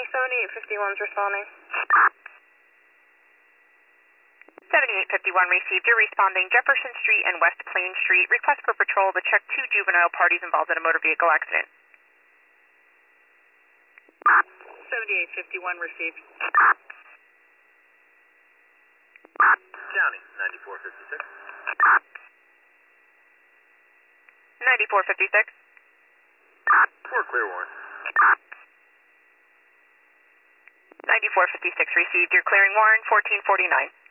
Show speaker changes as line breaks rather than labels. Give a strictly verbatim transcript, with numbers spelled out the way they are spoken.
seventy-eight fifty-one's responding.
seventy-eight fifty-one received. You're responding Jefferson Street and West Plain Street. Request for patrol to check two juvenile parties involved in a motor vehicle accident.
seventy-eight fifty-one received.
County, ninety-four fifty-six.
ninety-four fifty-six.
Four clear warrant.
ninety-four fifty-six received. You're clearing Warren, fourteen forty-nine.